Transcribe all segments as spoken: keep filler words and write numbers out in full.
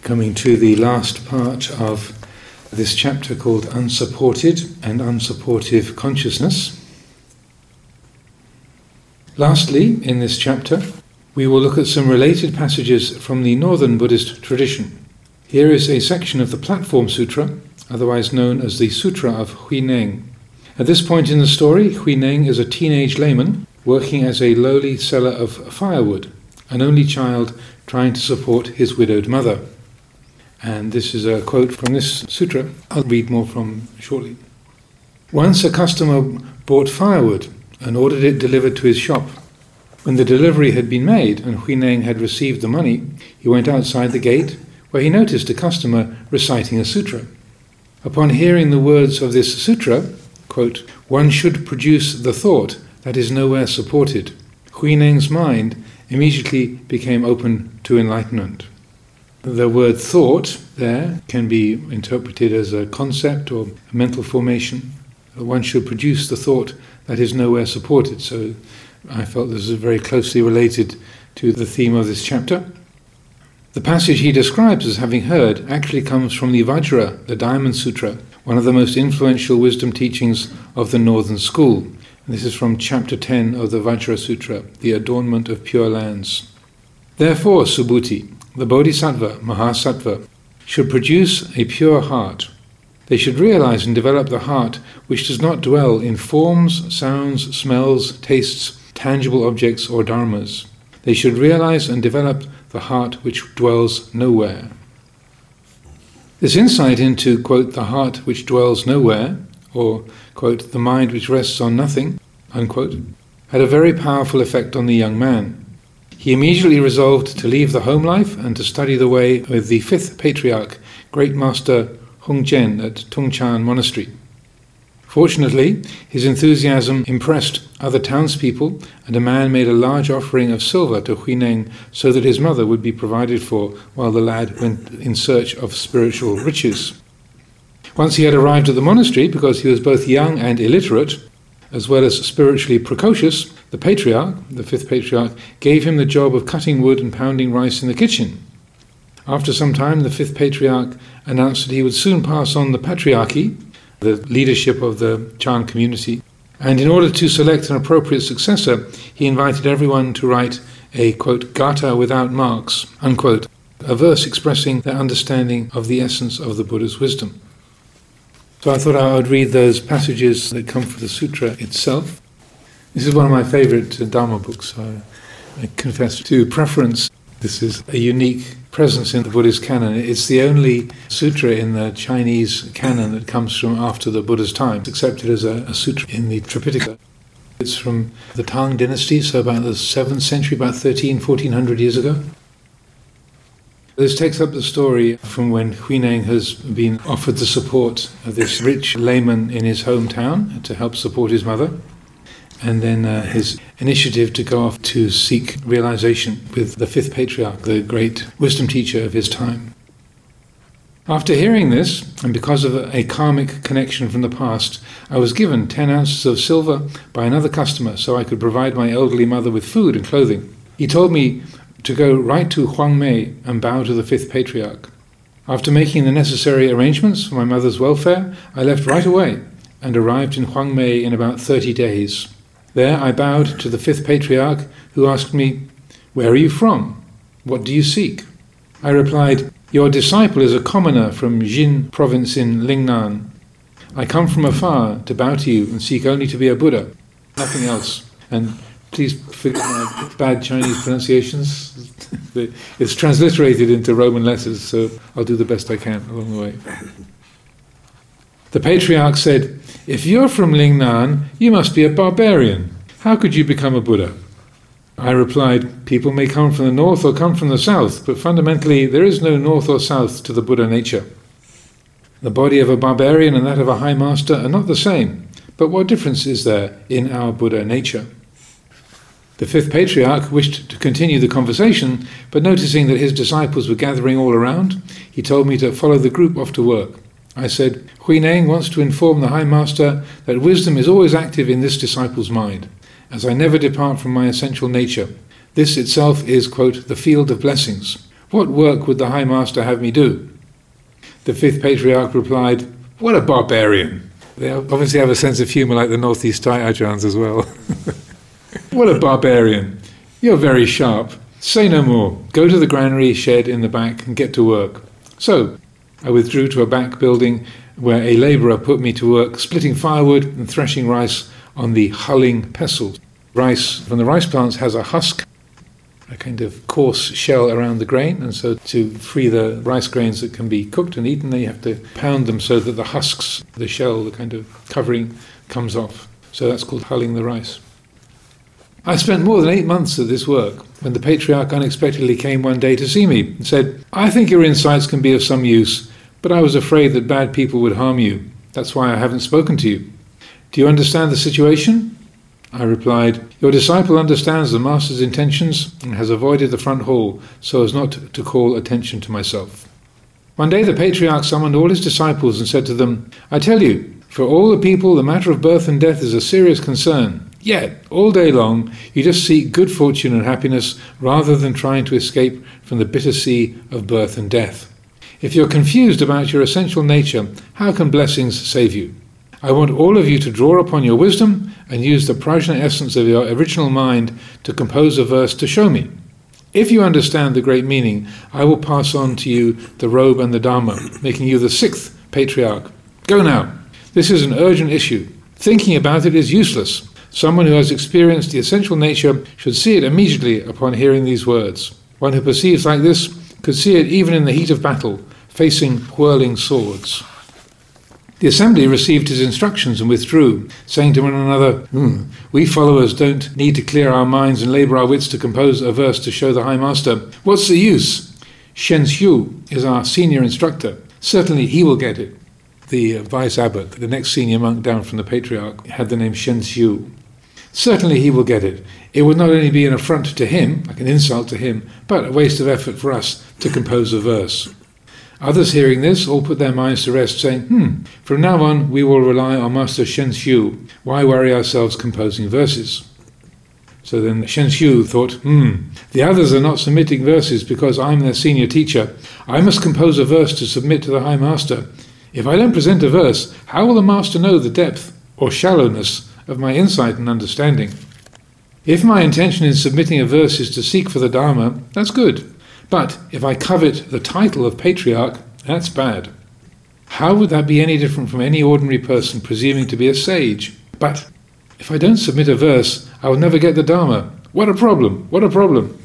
Coming to the last part of this chapter called Unsupported and Unsupportive Consciousness. Lastly, in this chapter, we will look at some related passages from the Northern Buddhist tradition. Here is a section of the Platform Sutra, otherwise known as the Sutra of Huineng. At this point in the story, Huineng is a teenage layman working as a lowly seller of firewood, an only child trying to support his widowed mother. And this is a quote from this sutra. I'll read more from shortly. Once a customer bought firewood and ordered it delivered to his shop. When the delivery had been made and Huineng had received the money, he went outside the gate, where he noticed a customer reciting a sutra. Upon hearing the words of this sutra, quote, "One should produce the thought that is nowhere supported," Huineng's mind immediately became open to enlightenment. The word thought there can be interpreted as a concept or a mental formation. One should produce the thought that is nowhere supported. So I felt this is very closely related to the theme of this chapter. The passage he describes as having heard actually comes from the Vajra, the Diamond Sutra, one of the most influential wisdom teachings of the Northern School. And this is from chapter ten of the Vajra Sutra, the adornment of pure lands. Therefore, Subhuti, the Bodhisattva, Mahasattva, should produce a pure heart. They should realize and develop the heart which does not dwell in forms, sounds, smells, tastes, tangible objects or dharmas. They should realize and develop the heart which dwells nowhere. This insight into, quote, the heart which dwells nowhere, or, quote, the mind which rests on nothing, unquote, had a very powerful effect on the young man. He immediately resolved to leave the home life and to study the way with the fifth patriarch, Great Master Hung Jen at Tungchan Monastery. Fortunately, his enthusiasm impressed other townspeople, and a man made a large offering of silver to Huineng so that his mother would be provided for while the lad went in search of spiritual riches. Once he had arrived at the monastery, because he was both young and illiterate, as well as spiritually precocious, the patriarch, the fifth patriarch, gave him the job of cutting wood and pounding rice in the kitchen. After some time, the fifth patriarch announced that he would soon pass on the patriarchy, the leadership of the Chan community, and in order to select an appropriate successor, he invited everyone to write a, quote, Gata without marks, unquote, a verse expressing their understanding of the essence of the Buddha's wisdom. So I thought I would read those passages that come from the sutra itself. This is one of my favorite Dharma books. I, I confess to preference. This is a unique presence in the Buddhist canon. It's the only sutra in the Chinese canon that comes from after the Buddha's time, accepted as a, a sutra in the Tripitaka. It's from the Tang dynasty, so about the seventh century, about thirteen, fourteen hundred years ago. This takes up the story from when Huineng has been offered the support of this rich layman in his hometown to help support his mother, and then uh, his initiative to go off to seek realization with the fifth patriarch, the great wisdom teacher of his time. After hearing this, and because of a karmic connection from the past, I was given ten ounces of silver by another customer so I could provide my elderly mother with food and clothing. He told me to go right to Huangmei and bow to the fifth patriarch. After making the necessary arrangements for my mother's welfare, I left right away and arrived in Huangmei in about thirty days. There I bowed to the fifth patriarch, who asked me, "Where are you from? What do you seek?" I replied, "Your disciple is a commoner from Jin province in Lingnan. I come from afar to bow to you and seek only to be a Buddha, nothing else. And please forgive my bad Chinese pronunciations. It's transliterated into Roman letters, so I'll do the best I can along the way." The patriarch said, "If you're from Lingnan, you must be a barbarian. How could you become a Buddha?" I replied, "People may come from the north or come from the south, but fundamentally there is no north or south to the Buddha nature. The body of a barbarian and that of a high master are not the same, but what difference is there in our Buddha nature?" The fifth patriarch wished to continue the conversation, but noticing that his disciples were gathering all around, he told me to follow the group off to work. I said, "Huineng wants to inform the High Master that wisdom is always active in this disciple's mind, as I never depart from my essential nature. This itself is, quote, the field of blessings. What work would the High Master have me do? The fifth patriarch replied, what a barbarian. They obviously have a sense of humour like the Northeast Thai Ajahns as well. What a barbarian. You're very sharp. Say no more. Go to the granary shed in the back and get to work. So I withdrew to a back building where a labourer put me to work splitting firewood and threshing rice on the hulling pestle. Rice from the rice plants has a husk, a kind of coarse shell around the grain, and so to free the rice grains that can be cooked and eaten, you have to pound them so that the husks, the shell, the kind of covering, comes off. So that's called hulling the rice. I spent more than eight months at this work when the patriarch unexpectedly came one day to see me and said, I think your insights can be of some use, but I was afraid that bad people would harm you. That's why I haven't spoken to you. Do you understand the situation? I replied, your disciple understands the master's intentions and has avoided the front hall so as not to call attention to myself. One day the patriarch summoned all his disciples and said to them, I tell you, for all the people the matter of birth and death is a serious concern. Yet, all day long, you just seek good fortune and happiness rather than trying to escape from the bitter sea of birth and death. If you're confused about your essential nature, how can blessings save you? I want all of you to draw upon your wisdom and use the prajna essence of your original mind to compose a verse to show me. If you understand the great meaning, I will pass on to you the robe and the dharma, making you the sixth patriarch. Go now. This is an urgent issue. Thinking about it is useless. Someone who has experienced the essential nature should see it immediately upon hearing these words. One who perceives like this could see it even in the heat of battle, facing whirling swords. The assembly received his instructions and withdrew, saying to one another, hmm, we followers don't need to clear our minds and labour our wits to compose a verse to show the High Master. What's the use? Shen Xiu is our senior instructor. Certainly he will get it. The uh, vice abbot, the next senior monk down from the patriarch, had the name Shen Xiu. Certainly he will get it. It would not only be an affront to him, like an insult to him, but a waste of effort for us to compose a verse. Others hearing this all put their minds to rest, saying, hmm, from now on we will rely on Master Shen Xiu. Why worry ourselves composing verses? So then Shen Xiu thought, hmm, the others are not submitting verses because I'm their senior teacher. I must compose a verse to submit to the High Master. If I don't present a verse, how will the Master know the depth or shallowness of my insight and understanding? If my intention in submitting a verse is to seek for the Dharma, that's good. But if I covet the title of patriarch, that's bad. How would that be any different from any ordinary person presuming to be a sage? But if I don't submit a verse, I will never get the Dharma. What a problem! What a problem!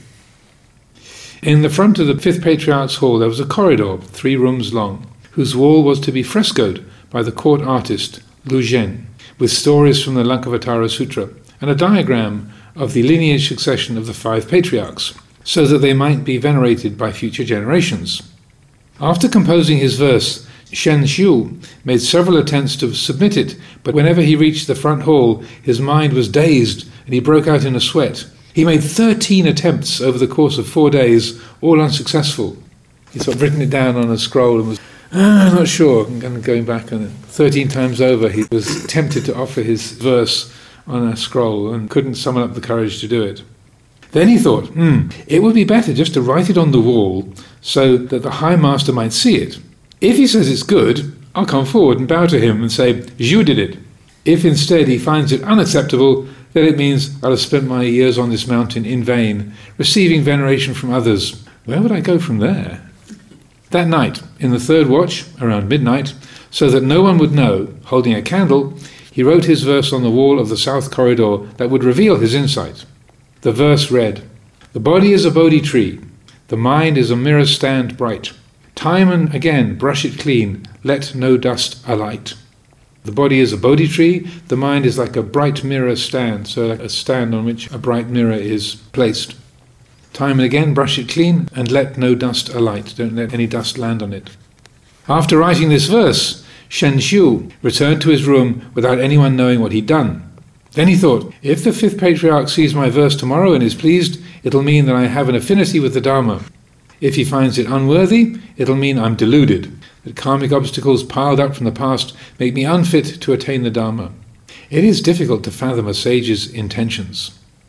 In the front of the fifth patriarch's hall there was a corridor, three rooms long, whose wall was to be frescoed by the court artist Lu Zhen, with stories from the Lankavatara Sutra, and a diagram of the lineage succession of the five patriarchs, so that they might be venerated by future generations. After composing his verse, Shen Xiu made several attempts to submit it, but whenever he reached the front hall, his mind was dazed and he broke out in a sweat. He made thirteen attempts over the course of four days, all unsuccessful. He sort of written it down on a scroll and was, ah, I'm not sure, and going back, and thirteen times over he was tempted to offer his verse on a scroll and couldn't summon up the courage to do it. Then he thought, hmm, it would be better just to write it on the wall so that the High Master might see it. If he says it's good, I'll come forward and bow to him and say, Zhu did it. If instead he finds it unacceptable, then it means I'll have spent my years on this mountain in vain, receiving veneration from others. Where would I go from there? That night, in the third watch, around midnight, so that no one would know, holding a candle, he wrote his verse on the wall of the south corridor that would reveal his insight. The verse read, the body is a Bodhi tree, the mind is a mirror stand bright. Time and again brush it clean, let no dust alight. The body is a Bodhi tree, the mind is like a bright mirror stand, so like a stand on which a bright mirror is placed. Time and again brush it clean, and let no dust alight, don't let any dust land on it. After writing this verse, Shen Xiu returned to his room without anyone knowing what he'd done. Then he thought, if the fifth patriarch sees my verse tomorrow and is pleased, it'll mean that I have an affinity with the Dharma. If he finds it unworthy, it'll mean I'm deluded, that karmic obstacles piled up from the past make me unfit to attain the Dharma. It is difficult to fathom a sage's intentions.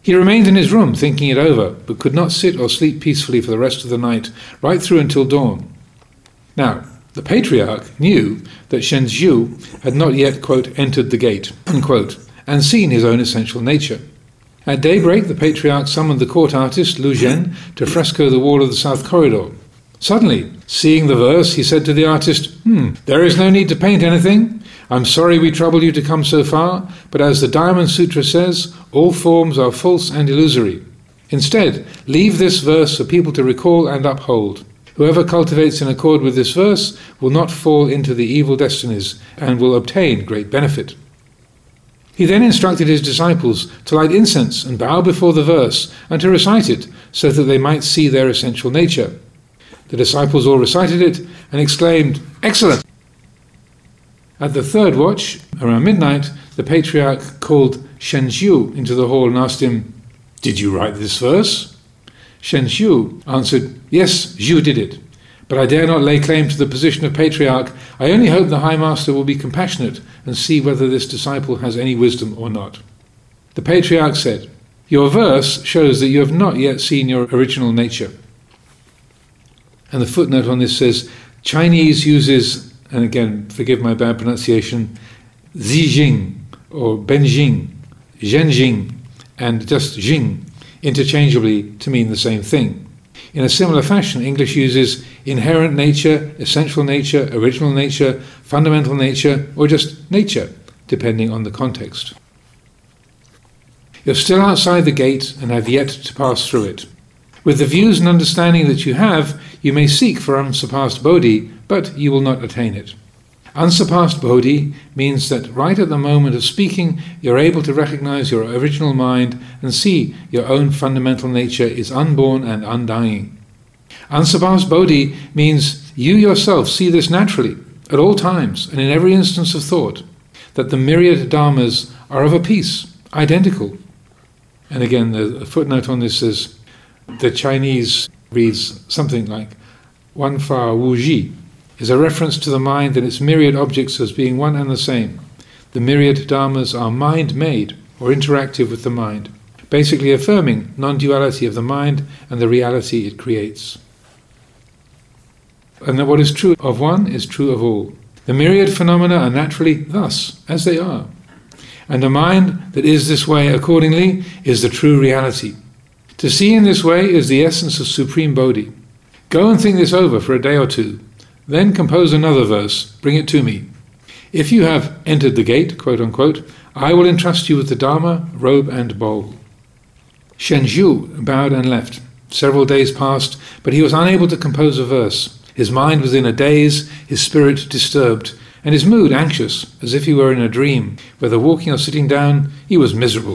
He remained in his room thinking it over, but could not sit or sleep peacefully for the rest of the night, right through until dawn. Now, the patriarch knew that Shenzhou had not yet, quote, entered the gate, unquote, and seen his own essential nature. At daybreak, the patriarch summoned the court artist, Lu Zhen, to fresco the wall of the south corridor. Suddenly, seeing the verse, he said to the artist, Hmm, there is no need to paint anything. I'm sorry we troubled you to come so far, but as the Diamond Sutra says, all forms are false and illusory. Instead, leave this verse for people to recall and uphold. Whoever cultivates in accord with this verse will not fall into the evil destinies and will obtain great benefit. He then instructed his disciples to light incense and bow before the verse and to recite it so that they might see their essential nature. The disciples all recited it and exclaimed, Excellent! At the third watch, around midnight, the patriarch called Shenzhou into the hall and asked him, Did you write this verse? Shenzhou answered, Yes, Zhu did it, but I dare not lay claim to the position of patriarch. I only hope the High Master will be compassionate and see whether this disciple has any wisdom or not. The patriarch said, Your verse shows that you have not yet seen your original nature. And the footnote on this says, Chinese uses, and again, forgive my bad pronunciation, Zijing or Benjing, Zhenjing, and just Jing interchangeably to mean the same thing. In a similar fashion, English uses inherent nature, essential nature, original nature, fundamental nature, or just nature, depending on the context. You're still outside the gate and have yet to pass through it. With the views and understanding that you have, you may seek for unsurpassed Bodhi, but you will not attain it. Unsurpassed Bodhi means that right at the moment of speaking, you're able to recognize your original mind and see your own fundamental nature is unborn and undying. Unsurpassed Bodhi means you yourself see this naturally, at all times and in every instance of thought, that the myriad dharmas are of a piece, identical. And again, the footnote on this says, the Chinese reads something like, Wan Fa Wu Ji, is a reference to the mind and its myriad objects as being one and the same. The myriad dharmas are mind-made or interactive with the mind, basically affirming non-duality of the mind and the reality it creates. And that what is true of one is true of all. The myriad phenomena are naturally thus, as they are. And a mind that is this way accordingly is the true reality. To see in this way is the essence of Supreme Bodhi. Go and think this over for a day or two. Then compose another verse, bring it to me. If you have entered the gate, quote unquote, I will entrust you with the Dharma, robe and bowl. Shenzhou bowed and left. Several days passed, but he was unable to compose a verse. His mind was in a daze, his spirit disturbed, and his mood anxious, as if he were in a dream. Whether walking or sitting down, he was miserable.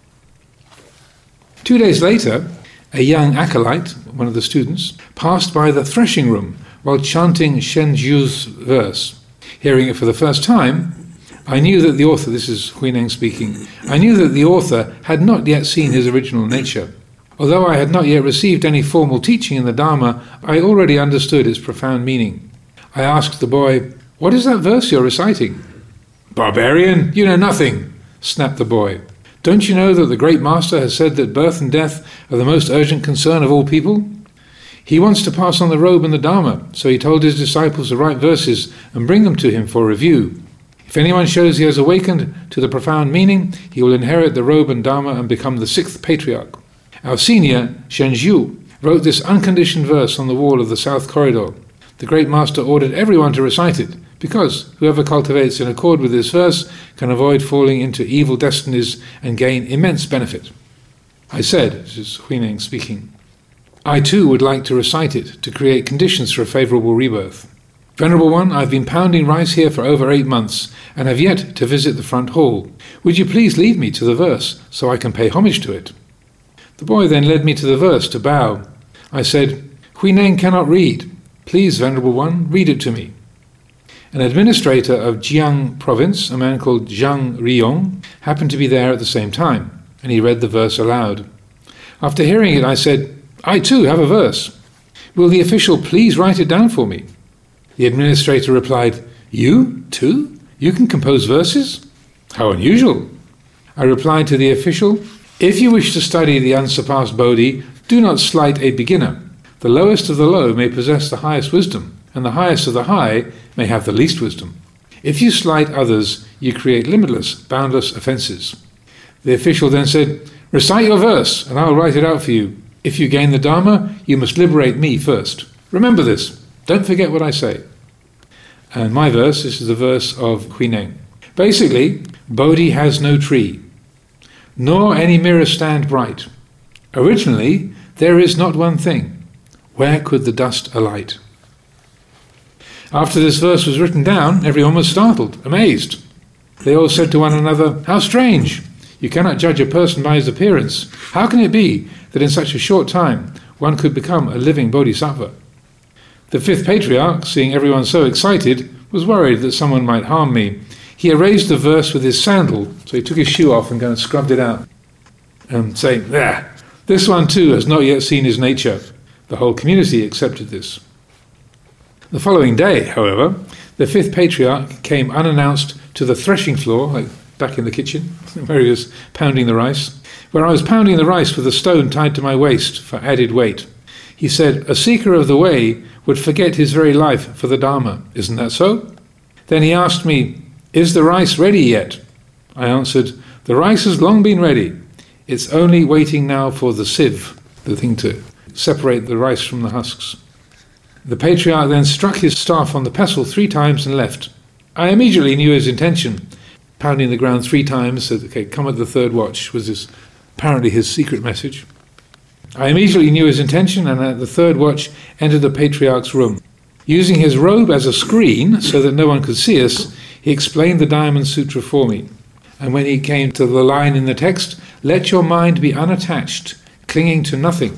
Two days later, a young acolyte, one of the students, passed by the threshing room while chanting Shenzhou's verse. Hearing it for the first time, I knew that the author, this is Huineng speaking, I knew that the author had not yet seen his original nature. Although I had not yet received any formal teaching in the Dharma, I already understood its profound meaning. I asked the boy, What is that verse you're reciting? Barbarian, you know nothing, snapped the boy. Don't you know that the great master has said that birth and death are the most urgent concern of all people? He wants to pass on the robe and the Dharma, so he told his disciples to write verses and bring them to him for review. If anyone shows he has awakened to the profound meaning, he will inherit the robe and Dharma and become the sixth patriarch. Our senior, Shenzhou, wrote this unconditioned verse on the wall of the south corridor. The great master ordered everyone to recite it, because whoever cultivates in accord with this verse can avoid falling into evil destinies and gain immense benefit. I said, this is Huineng speaking, I too would like to recite it to create conditions for a favourable rebirth. Venerable One, I've been pounding rice here for over eight months and have yet to visit the front hall. Would you please lead me to the verse so I can pay homage to it? The boy then led me to the verse to bow. I said, Huineng cannot read. Please, Venerable One, read it to me. An administrator of Jiang province, a man called Zhang Riyong, happened to be there at the same time, and he read the verse aloud. After hearing it, I said, I too have a verse. Will the official please write it down for me? The administrator replied, You, too? You can compose verses? How unusual. I replied to the official, If you wish to study the unsurpassed Bodhi, do not slight a beginner. The lowest of the low may possess the highest wisdom, and the highest of the high may have the least wisdom. If you slight others, you create limitless, boundless offences. The official then said, "Recite your verse, and I will write it out for you. If you gain the Dharma, you must liberate me first. Remember this. Don't forget what I say." And my verse, this is the verse of Huineng. Basically, Bodhi has no tree, nor any mirror stand bright. Originally, there is not one thing. Where could the dust alight? After this verse was written down, everyone was startled, amazed. They all said to one another, "How strange! You cannot judge a person by his appearance. How can it be that in such a short time one could become a living bodhisattva?" The fifth patriarch, seeing everyone so excited, was worried that someone might harm me. He erased the verse with his sandal, so he took his shoe off and kind of scrubbed it out, and saying, "There, this one too has not yet seen his nature." The whole community accepted this. The following day, however, the fifth patriarch came unannounced to the threshing floor, like back in the kitchen, where he was pounding the rice, where I was pounding the rice with a stone tied to my waist for added weight. He said, "A seeker of the way would forget his very life for the Dharma. Isn't that so?" Then he asked me, "Is the rice ready yet?" I answered, "The rice has long been ready. It's only waiting now for the sieve," the thing to separate the rice from the husks. The patriarch then struck his staff on the pestle three times and left. I immediately knew his intention. Pounding the ground three times, said, "Okay, come at the third watch," was his, apparently his secret message. I immediately knew his intention, and at the third watch entered the patriarch's room. Using his robe as a screen so that no one could see us, he explained the Diamond Sutra for me. And when he came to the line in the text, "Let your mind be unattached, clinging to nothing."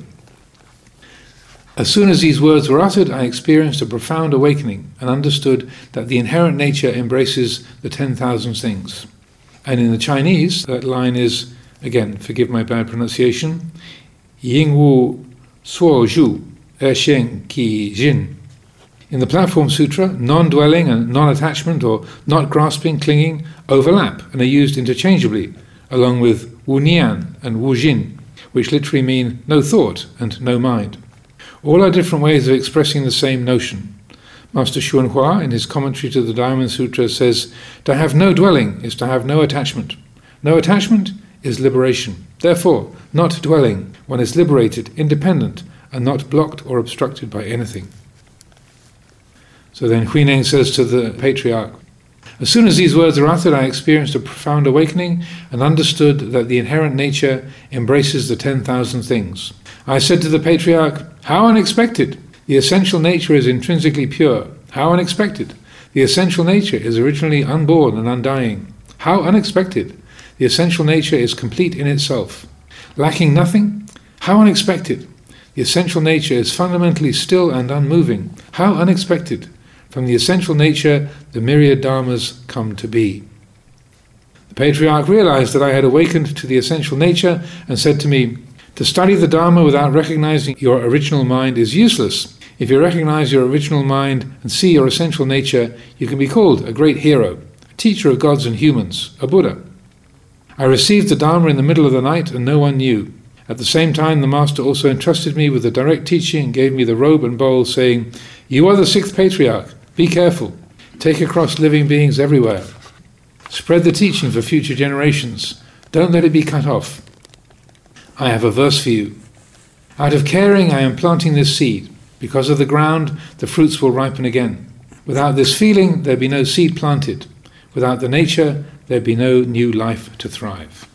As soon as these words were uttered, I experienced a profound awakening and understood that the inherent nature embraces the ten thousand things. And in the Chinese, that line is, again, forgive my bad pronunciation, Ying Wu Suo Zhu Er Sheng Qi Jin. In the Platform Sutra, non-dwelling and non-attachment or not grasping, clinging, overlap and are used interchangeably, along with Wu Nian and Wu Jin, which literally mean no thought and no mind. All are different ways of expressing the same notion. Master Xuan Hua, in his commentary to the Diamond Sutra, says, "To have no dwelling is to have no attachment. No attachment is liberation. Therefore, not dwelling, one is liberated, independent, and not blocked or obstructed by anything." So then Huineng says to the patriarch, "As soon as these words are uttered, I experienced a profound awakening and understood that the inherent nature embraces the ten thousand things. I said to the patriarch, 'How unexpected! The essential nature is intrinsically pure. How unexpected! The essential nature is originally unborn and undying. How unexpected! The essential nature is complete in itself. Lacking nothing? How unexpected! The essential nature is fundamentally still and unmoving. How unexpected! From the essential nature, the myriad dharmas come to be.'" The patriarch realized that I had awakened to the essential nature and said to me, "To study the Dharma without recognizing your original mind is useless. If you recognize your original mind and see your essential nature, you can be called a great hero, a teacher of gods and humans, a Buddha." I received the Dharma in the middle of the night and no one knew. At the same time, the Master also entrusted me with the direct teaching and gave me the robe and bowl, saying, "You are the sixth patriarch. Be careful. Take across living beings everywhere. Spread the teaching for future generations. Don't let it be cut off. I have a verse for you. Out of caring, I am planting this seed. Because of the ground, the fruits will ripen again. Without this feeling, there be no seed planted. Without the nature, there be no new life to thrive."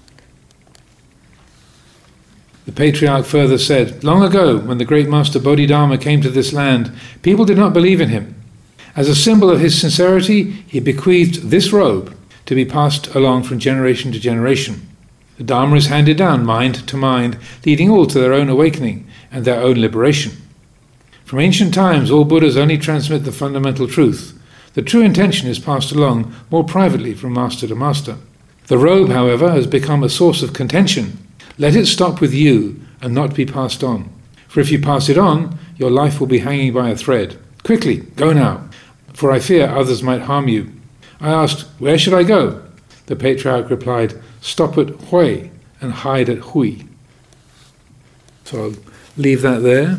The patriarch further said, "Long ago, when the great Master Bodhidharma came to this land, people did not believe in him. As a symbol of his sincerity, he bequeathed this robe to be passed along from generation to generation. The Dharma is handed down mind to mind, leading all to their own awakening and their own liberation. From ancient times, all Buddhas only transmit the fundamental truth. The true intention is passed along more privately from master to master. The robe, however, has become a source of contention. Let it stop with you and not be passed on. For if you pass it on, your life will be hanging by a thread. Quickly, go now, for I fear others might harm you." I asked, "Where should I go?" The patriarch replied, "Stop at Hui and hide at Hui. So I'll leave that there.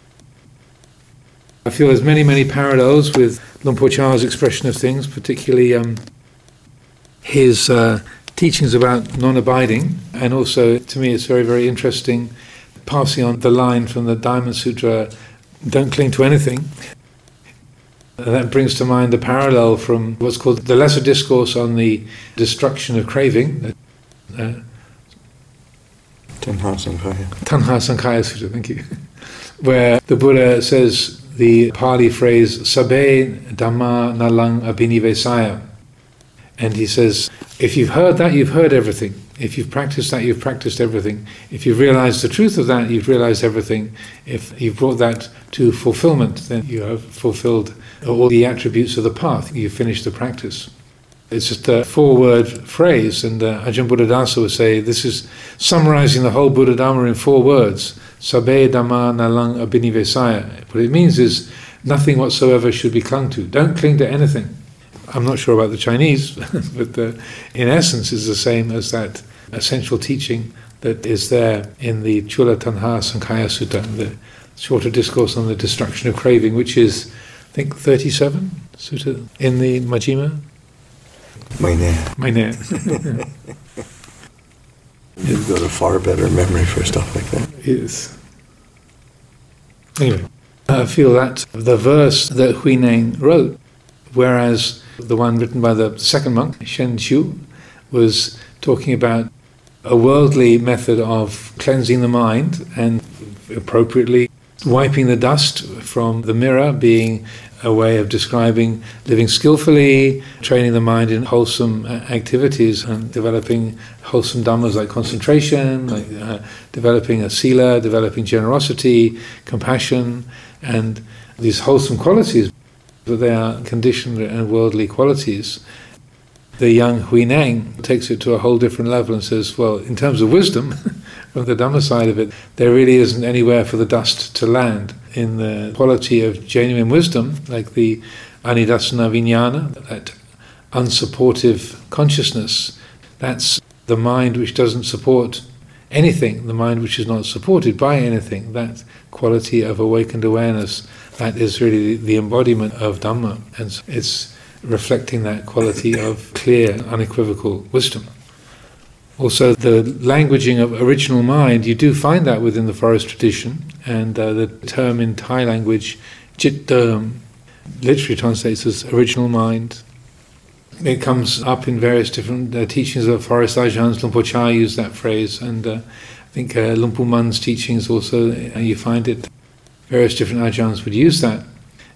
I feel there's many, many parallels with Luang Por Chah's expression of things, particularly um, his uh, teachings about non-abiding, and also, to me, it's very, very interesting passing on the line from the Diamond Sutra, don't cling to anything. And that brings to mind the parallel from what's called the Lesser Discourse on the Destruction of Craving, uh, Tanha Sankhaya. Tanha Sankhaya Sutta, thank you, where the Buddha says the Pali phrase, Sabbe Dhamma Nalang Abhinivesaya. And he says, if you've heard that, you've heard everything. If you've practiced that, you've practiced everything. If you've realized the truth of that, you've realized everything. If you've brought that to fulfillment, then you have fulfilled all the attributes of the path. You've finished the practice. It's just a four-word phrase, and uh, Ajahn Buddhadasa would say this is summarizing the whole Buddha Dhamma in four words. Sabbe Dhamma Nalang Abhinivesaya. What it means is nothing whatsoever should be clung to. Don't cling to anything. I'm not sure about the Chinese, but uh, in essence is the same as that essential teaching that is there in the Chula Tanha Sankhaya Sutta, the shorter discourse on the destruction of craving, which is, I think, thirty-seven sutta in the Majjhima. Mainea. Mainea. You've got a far better memory for stuff like that. Yes. Anyway, I feel that the verse that Huineng wrote, whereas the one written by the second monk, Shen Qiu, was talking about a worldly method of cleansing the mind and appropriately wiping the dust from the mirror, being a way of describing living skillfully, training the mind in wholesome activities and developing wholesome dhammas like concentration, like uh, developing a sila, developing generosity, compassion, and these wholesome qualities. But they are conditioned and worldly qualities. The young Huineng takes it to a whole different level and says, well, in terms of wisdom, from the Dhamma side of it, there really isn't anywhere for the dust to land. In the quality of genuine wisdom, like the Anidasana Vijnana, that unsupportive consciousness, that's the mind which doesn't support anything, the mind which is not supported by anything, that quality of awakened awareness, that is really the embodiment of Dhamma, and it's reflecting that quality of clear, unequivocal wisdom. Also, the languaging of original mind, you do find that within the forest tradition, and uh, the term in Thai language, Chitta, literally translates as original mind. It comes up in various different uh, teachings of forest ajahns. Luang Por Chah used that phrase, and uh, I think uh, Luang Pu Man's teachings also, uh, you find it. Various different ajahns would use that.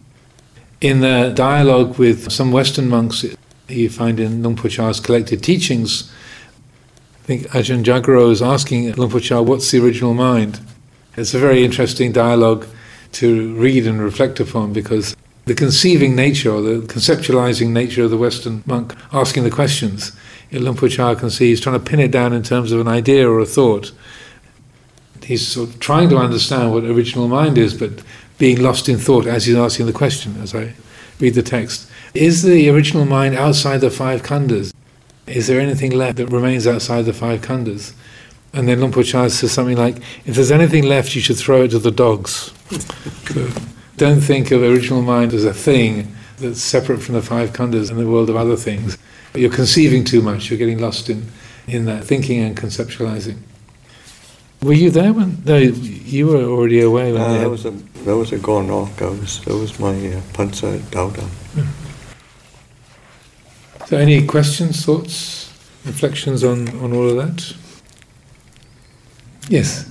In the dialogue with some Western monks, you find in Luang Por Chah's collected teachings, I think Ajahn Jagaro is asking Luang Por Chah, what's the original mind? It's a very interesting dialogue to read and reflect upon, because the conceiving nature, or the conceptualizing nature of the Western monk asking the questions, Luang Por Chah can see he's trying to pin it down in terms of an idea or a thought. He's sort of trying to understand what original mind is, but being lost in thought as he's asking the question, as I read the text. Is the original mind outside the five khandhas? Is there anything left that remains outside the five khandhas? And then Luang Por Chah says something like, if there's anything left, you should throw it to the dogs. So don't think of original mind as a thing that's separate from the five khandhas and the world of other things. But you're conceiving too much, you're getting lost in, in that thinking and conceptualizing. Were you there when? No, you were already away when. Uh, they had... That was a that was a Gornok. That was that was my uh, Pansa Dauda. Hmm. So, any questions, thoughts, reflections on, on all of that? Yes.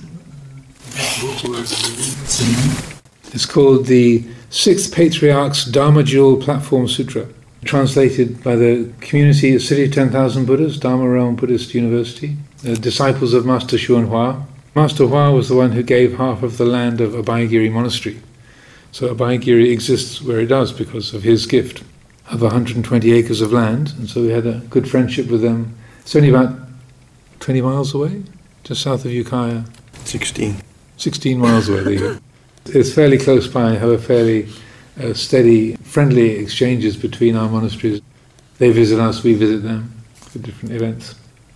It's called the Sixth Patriarch's Dharma Jewel Platform Sutra, translated by the community of City of Ten Thousand Buddhas, Dharma Realm Buddhist University, the disciples of Master Hsuan Hua. Master Hua was the one who gave half of the land of Abhayagiri Monastery. So Abhayagiri exists where it does because of his gift of one hundred twenty acres of land, and so we had a good friendship with them. It's only about twenty miles away, just south of Ukiah. Sixteen. Sixteen miles away, there you go. It's fairly close by, have a fairly uh, steady, friendly exchanges between our monasteries. They visit us, we visit them for different events.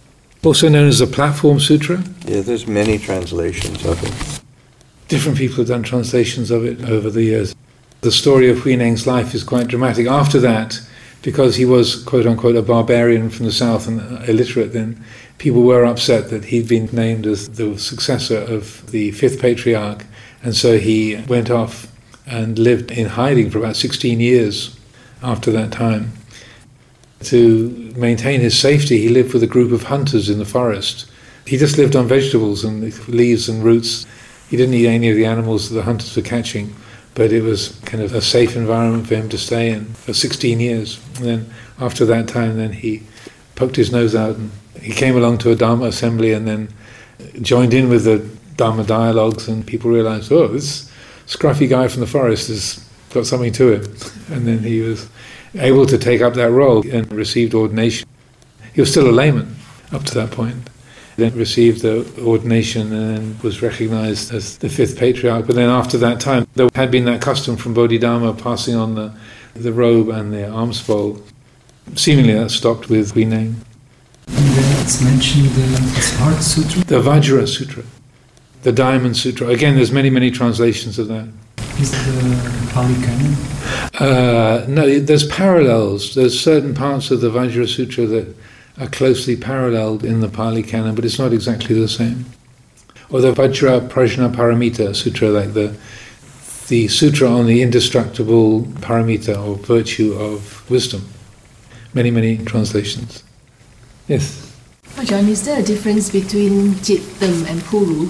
Also known as the Platform Sutra. Yeah, there's many translations of it. Different people have done translations of it over the years. The story of Huineng's life is quite dramatic. After that, because he was, quote-unquote, a barbarian from the south and illiterate then, people were upset that he'd been named as the successor of the fifth patriarch, and so he went off and lived in hiding for about sixteen years after that time. To maintain his safety, he lived with a group of hunters in the forest. He just lived on vegetables and leaves and roots. He didn't eat any of the animals that the hunters were catching, but it was kind of a safe environment for him to stay in for sixteen years. And then after that time, then he poked his nose out and he came along to a Dharma assembly and then joined in with the Dharma dialogues, and people realized, oh, this scruffy guy from the forest has got something to him. And then he was able to take up that role and received ordination. He was still a layman up to that point. Then received the ordination and was recognized as the fifth patriarch. But then after that time, there had been that custom from Bodhidharma passing on the, the robe and the alms bowl. Seemingly that stopped with Huineng. And then it's mentioned the Heart Sutra? The Vajra Sutra, the Diamond Sutra. Again, there's many, many translations of that. Is the Pali Canon? Uh, no, there's parallels. There's certain parts of the Vajra Sutra that are closely paralleled in the Pali Canon, but it's not exactly the same. Or the Vajra Prajna Paramita Sutra, like the the sutra on the indestructible paramita, or virtue of wisdom. Many, many translations. Yes? Ajahn, is there a difference between Chittam and Puru?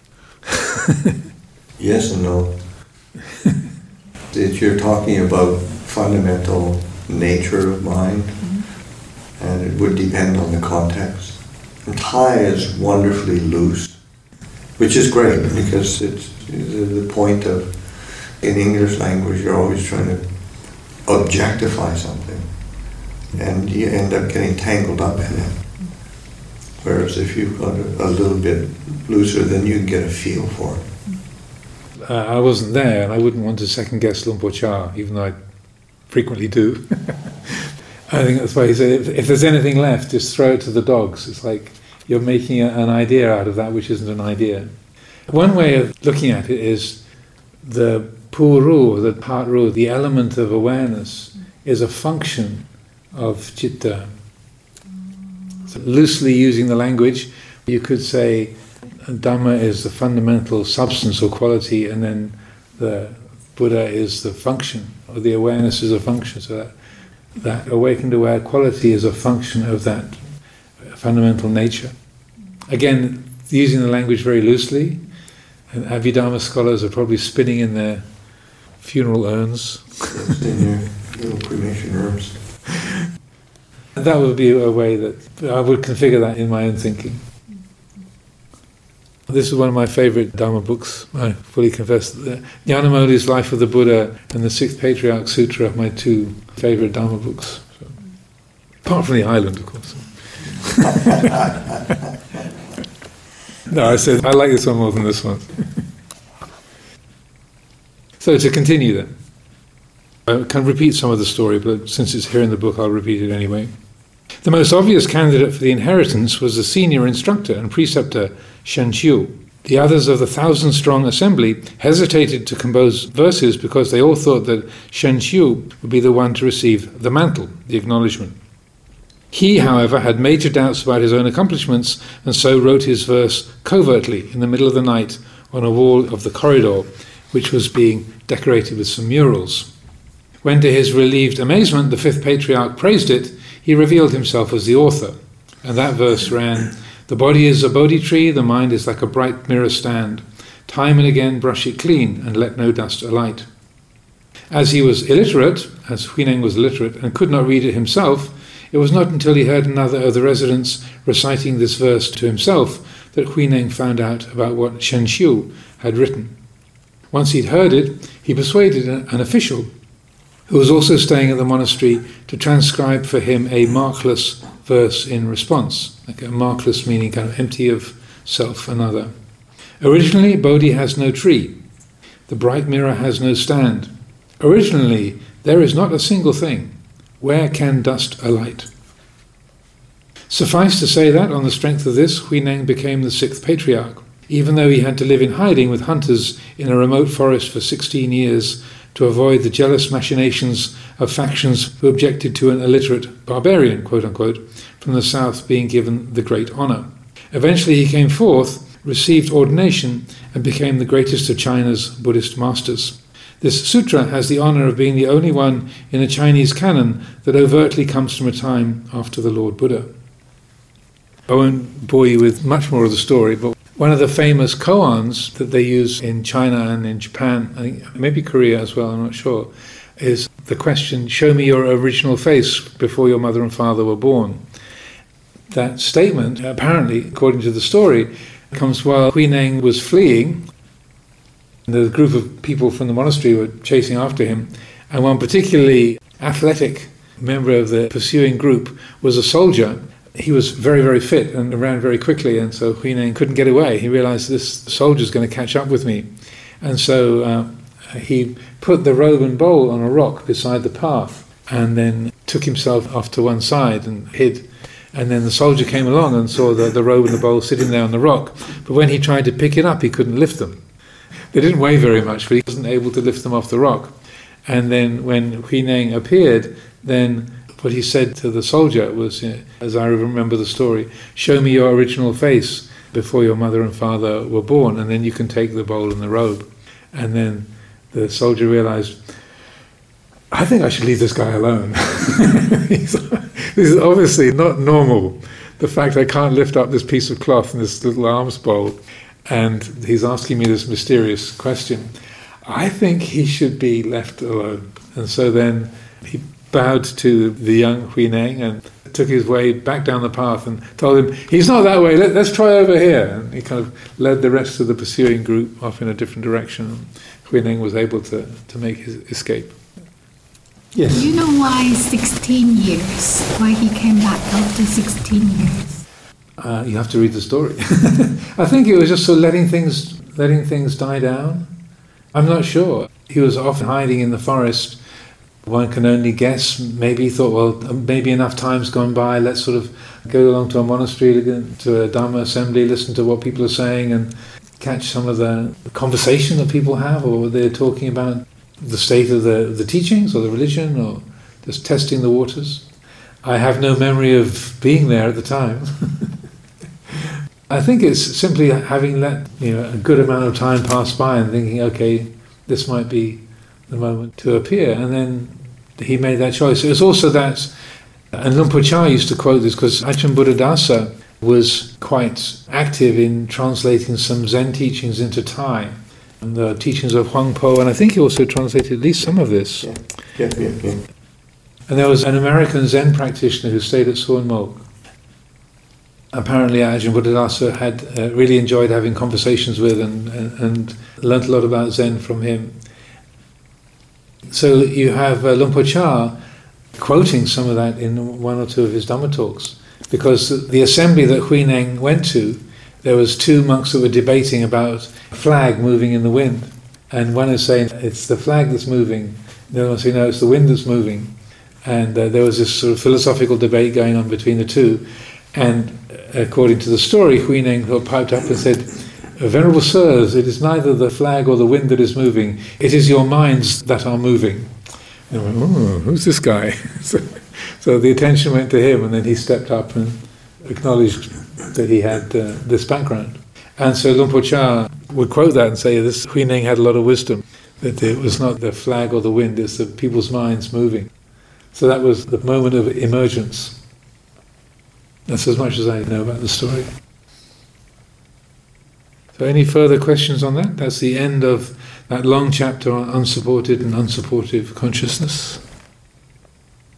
Yes and no. That you're talking about fundamental nature of mind, mm-hmm. and it would depend on the context. And Thai is wonderfully loose, which is great because it's the point of, in English language, you're always trying to objectify something, and you end up getting tangled up in it. Whereas if you've got a, a little bit looser, then you can get a feel for it. Uh, I wasn't there, and I wouldn't want to second-guess Luang Por Chah, even though I frequently do. I think that's why he said, if, if there's anything left, just throw it to the dogs. It's like you're making a, an idea out of that which isn't an idea. One way of looking at it is the puru, the part ru, the element of awareness, is a function of citta. So loosely using the language, you could say Dhamma is the fundamental substance or quality, and then the Buddha is the function, or the awareness is a function. So that, that awakened aware quality is a function of that fundamental nature. Again, using the language very loosely, and Abhidharma scholars are probably spinning in their funeral urns. Yes, in your little cremation rooms. That would be a way that I would configure that in my own thinking. This is one of my favourite Dharma books, I fully confess. Nyanamoli's Life of the Buddha and the Sixth Patriarch Sutra are my two favourite Dharma books. So, apart from the island, of course. No, I said I like this one more than this one. So to continue then, I can repeat some of the story, but since it's here in the book, I'll repeat it anyway. The most obvious candidate for the inheritance was the senior instructor and preceptor, Shen Qiu. The others of the thousand-strong assembly hesitated to compose verses because they all thought that Shen Qiu would be the one to receive the mantle, the acknowledgement. He, however, had major doubts about his own accomplishments, and so wrote his verse covertly in the middle of the night on a wall of the corridor, which was being decorated with some murals. When, to his relieved amazement, the fifth patriarch praised it, he revealed himself as the author. And that verse ran, "The body is a Bodhi tree, the mind is like a bright mirror stand. Time and again brush it clean, and let no dust alight." As he was illiterate, as Huineng was illiterate, and could not read it himself, it was not until he heard another of the residents reciting this verse to himself that Huineng found out about what Shen Qiu had written. Once he'd heard it, he persuaded an official who was also staying at the monastery to transcribe for him a markless verse in response, like a markless meaning kind of empty of self and other. Originally, Bodhi has no tree. The bright mirror has no stand. Originally, there is not a single thing. Where can dust alight? Suffice to say that, on the strength of this, Huineng became the sixth patriarch, even though he had to live in hiding with hunters in a remote forest for sixteen years to avoid the jealous machinations of factions who objected to an illiterate barbarian, quote-unquote, from the south being given the great honour. Eventually he came forth, received ordination, and became the greatest of China's Buddhist masters. This sutra has the honour of being the only one in a Chinese canon that overtly comes from a time after the Lord Buddha. I won't bore you with much more of the story, but one of the famous koans that they use in China and in Japan, I think maybe Korea as well, I'm not sure, is the question, show me your original face before your mother and father were born. That statement, apparently, according to the story, comes while Huineng was fleeing. The group of people from the monastery were chasing after him, and one particularly athletic member of the pursuing group was a soldier. He was very, very fit and ran very quickly, and so Huineng couldn't get away. He realized this soldier's going to catch up with me. And so uh, he put the robe and bowl on a rock beside the path and then took himself off to one side and hid. And then the soldier came along and saw the, the robe and the bowl sitting there on the rock. But when he tried to pick it up, he couldn't lift them. They didn't weigh very much, but he wasn't able to lift them off the rock. And then when Huineng appeared, then what he said to the soldier was, you know, as I remember the story, show me your original face before your mother and father were born, and then you can take the bowl and the robe. And then the soldier realized, I think I should leave this guy alone. This is obviously not normal, the fact I can't lift up this piece of cloth and this little alms bowl, and he's asking me this mysterious question. I think he should be left alone. And so then he bowed to the young Huineng and took his way back down the path and told him, he's not that way, Let, let's try over here. And he kind of led the rest of the pursuing group off in a different direction. Huineng was able to, to make his escape. Yes? Do you know why sixteen years? Why he came back after sixteen years? Uh, you have to read the story. I think it was just sort of letting things, letting things die down. I'm not sure. He was often hiding in the forest. One can only guess. Maybe he thought, well, maybe enough time's gone by, let's sort of go along to a monastery, to a Dhamma assembly, listen to what people are saying and catch some of the conversation that people have, or they're talking about the state of the, the teachings or the religion, or just testing the waters. I have no memory of being there at the time. I think it's simply having let you know a good amount of time pass by and thinking, okay, this might be the moment to appear, and then he made that choice. It was also that, and Luang Por Chah used to quote this because Ajahn Buddhadasa was quite active in translating some Zen teachings into Thai, and the teachings of Huang Po, and I think he also translated at least some of this. Yeah, yeah, yeah. yeah. And there was an American Zen practitioner who stayed at Suan Mok. Apparently Ajahn Buddhadasa had uh, really enjoyed having conversations with and, and, and learnt a lot about Zen from him. So you have uh, Luang Por Chah quoting some of that in one or two of his Dhamma talks, because the assembly that Huineng went to, there was two monks that were debating about a flag moving in the wind, and one is saying it's the flag that's moving, the other one saying no, it's the wind that's moving, and uh, there was this sort of philosophical debate going on between the two, and according to the story, Huineng piped up and said, Venerable Sirs, it is neither the flag or the wind that is moving, it is your minds that are moving. And I went, oh, who's this guy? so, so the attention went to him, and then he stepped up and acknowledged that he had uh, this background. And so Luang Por Chah would quote that and say, this Huineng had a lot of wisdom, that it was not the flag or the wind, it's the people's minds moving. So that was the moment of emergence. That's as much as I know about the story. So any further questions on that? That's the end of that long chapter on unsupported and unsupportive consciousness.